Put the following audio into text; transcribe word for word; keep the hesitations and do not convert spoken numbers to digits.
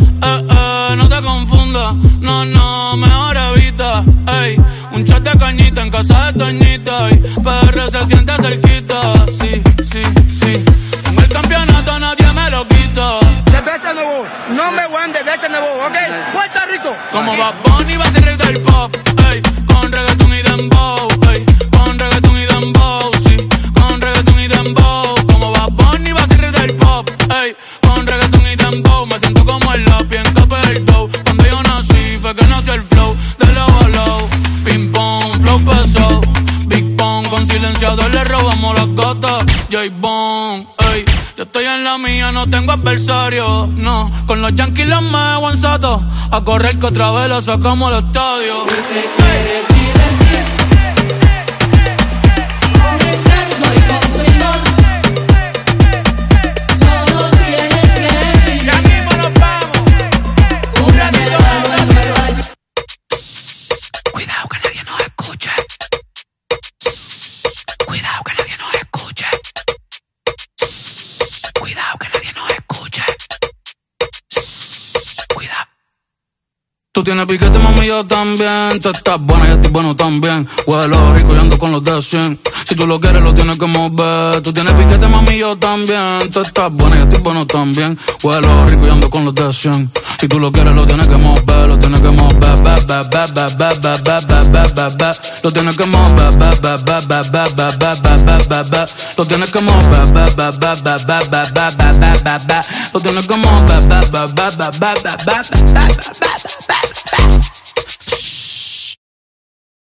eh, eh, no te confundas. No, no, mejor evita, ey. Un shot de cañita en casa de Toñita, y P R se siente cerquita, sí, sí, sí. Tengo el campeonato, nadie me lo quita. Cerveza nuevo, number one de cerveza nuevo, ¿ok? Puerto Rico. Como Bad Bunny va a ser rey del pop, ey. Con reggaeton y dembow, ey. Con reggaeton y dembow, sí. Con reggaeton y dembow. Como Bad Bunny va a ser rey del pop, ey. Con reggaeton y dembow. Me siento como el lápiz en capa del dough. Cuando yo nací fue que nació el flow de low a low. Ping pong, flow pesado. Big Pong, con silenciador le robamos las gatas. J-Bone, ey. Yo estoy en la mía, no tengo adversario, no. Con los Yankees los me aguanzato. A correr que otra vez lo sacamos al estadio. Hey. Tú tienes piquete, mami, yo también. Tú estás buena, yo estoy bueno también. Huelo rico y ando con los de cien. Si tú lo quieres, lo tienes que mover. Tú tienes piquete, mami, yo también. Tú estás buena, yo estoy bueno también. Huelo rico y ando con los de cien. Si tú lo quieres, lo tienes que mover. Lo tienes que mover, ba, ba, ba, ba, ba, ba, ba, ba, ba, ba, ba. Lo tienes que mover, ba, ba, ba, ba, ba, ba, ba, ba, ba, ba, ba. Lo tienes que mover, ba, ba, ba, ba, ba, ba, ba, ba, ba, ba, ba. Lo tienes que mover, ba, ba, ba, ba, ba, ba, ba, ba, ba, ba, ba, ba.